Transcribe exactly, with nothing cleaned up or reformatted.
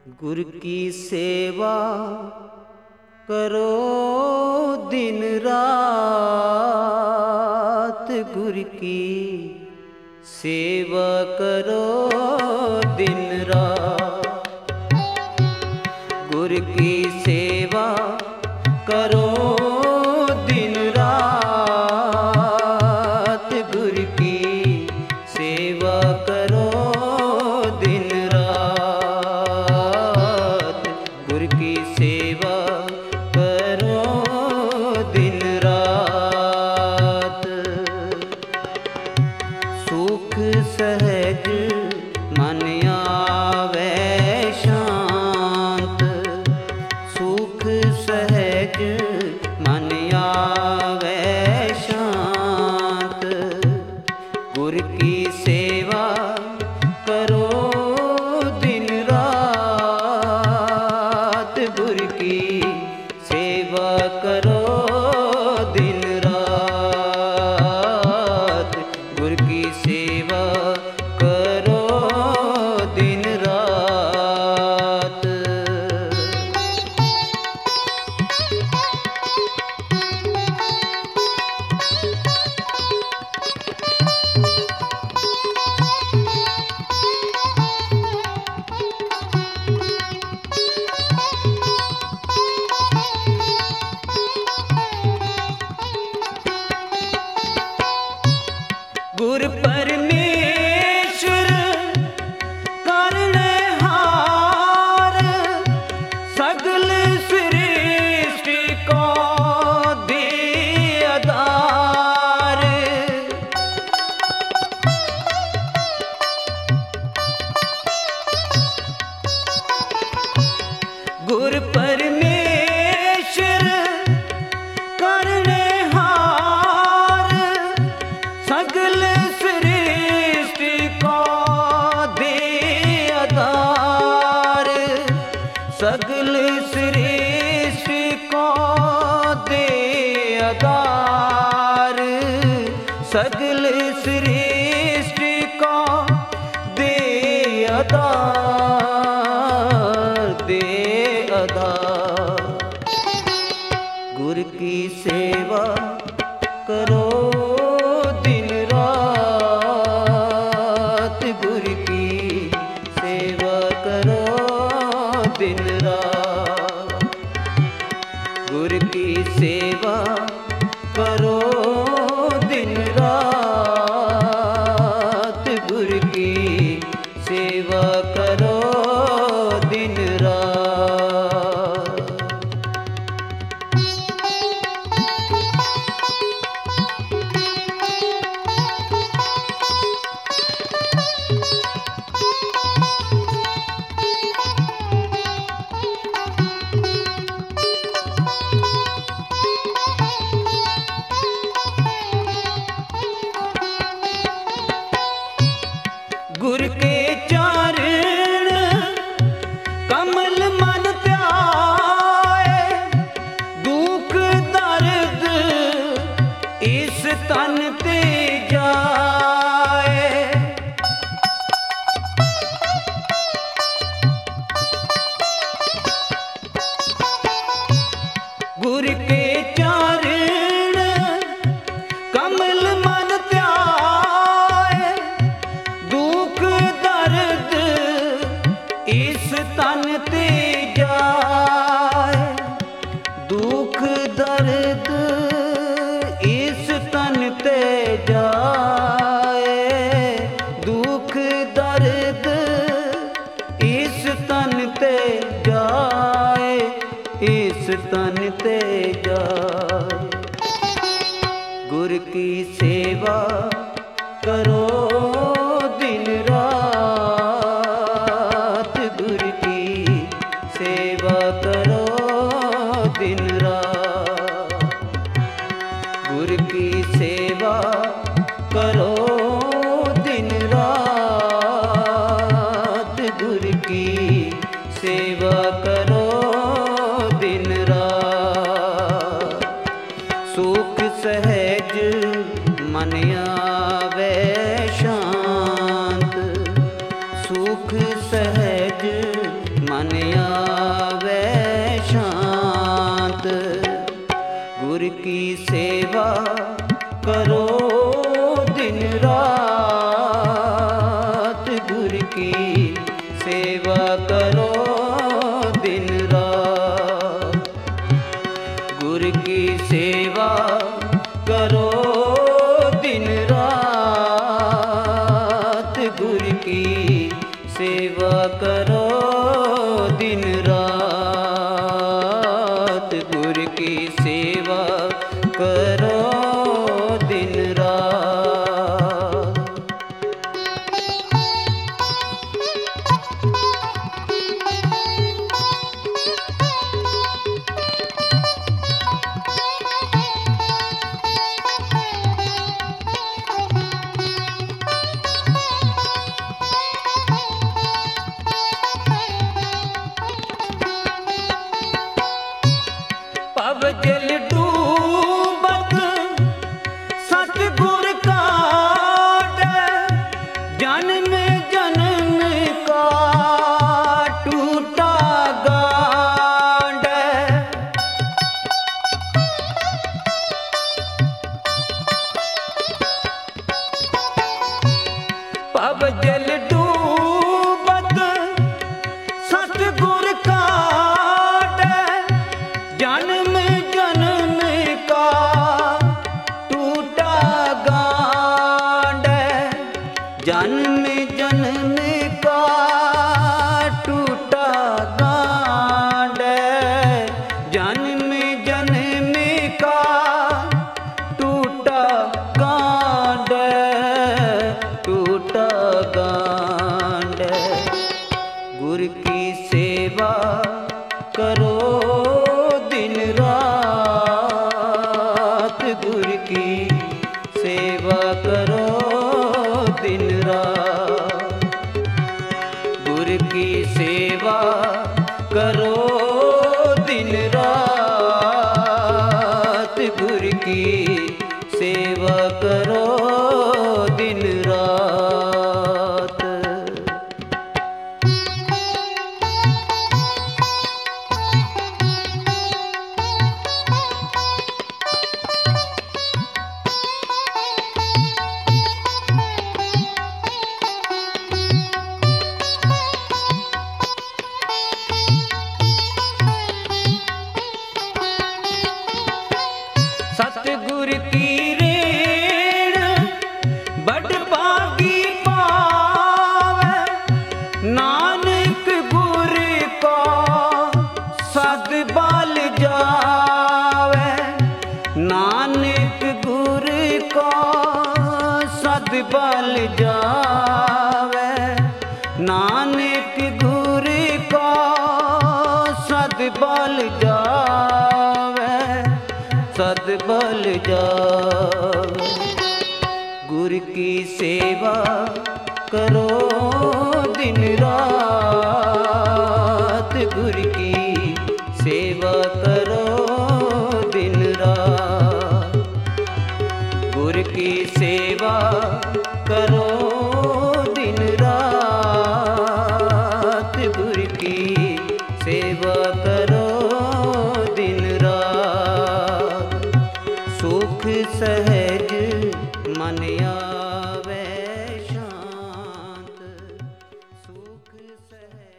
गुर की सेवा करो दिन रात, गुर की सेवा करो दिन रात। गुर की सेवा करो दिन रात, गुर की सेवा करो दिन रात। गुर की सेवा करो दिन रात। सुख सहज मन आवे शांत, सुख सहज मन आवे शांत। गुर की सेवा करो दिन रात, गुर की सेवा करो दिन रात। गुर की सेवा करो दिन रात। गुर परमेश्वर करनहार, सगल सृष्टि को दे आधार। गुर परमेश्वर करनहार, सगल सृष्टि को दे आधार। सगल सृष्टि को दे आधार। सगल सृष्टि को दे आधार, दे आधार। गुर की सेवा करो दिन रात, गुर की सेवा करो दिन रात। गुर की सेवा करो दिन रात, गुर की सेवा करो दिन रात। गुर के चरण कमल मन ध्याए, दुख दर्द इस तन ते जाए। गुर के चरण कमल मन ध्याए, दुख दर्द इस तन ते जाए। दुख दर्द इस तन ते जाए। दुख दर्द इस तन ते जाए, इस तन ते जाए। गुर की सेवा करो दिन रात, गुर की सेवा करो दिन रात। गुर की सेवा करो दिन रात, गुर की सेवा करो दिन रात। सुख सहज मन आवे शांत, सुख सहज मन आवे शांत। गुर की सेवा करो दिन रात, गुर की सेवा करो दिन रात। गुर की सेवा करो दिन रात, गुर की सेवा करो दिन रात, गुर की सेवा करो दिन रात। पव जल डूबत सतगुर काट, जन्म जन्म का टूटा गांड। पव जल डूबत सतगुर काट, जन्म जन्म का टूटा गांड। जन्म जन्म का टूटा गांड, जन्म जन्म का टूटा गांड, टूटा गांड। गुर की सेवा करो दिन रात, गुर की सेवा करो दिन रात। गुर की सेवा करो दिन रात, गुर की सेवा करो दिन रात। सतगुर की रेण बड़ भागी पावे, नानक गुर को सद बल जावे। नानक गुर को सद बल जावे, नानक गुर को सद बल जावे, सद बल जावे। गुर की सेवा करो दिन रात, गुर की सेवा करो दिन रात। गुर की सेवा करो दिन रात, गुर की सेवा करो दिन रात। सुख सहज मन आवे शांत, सुख सहज।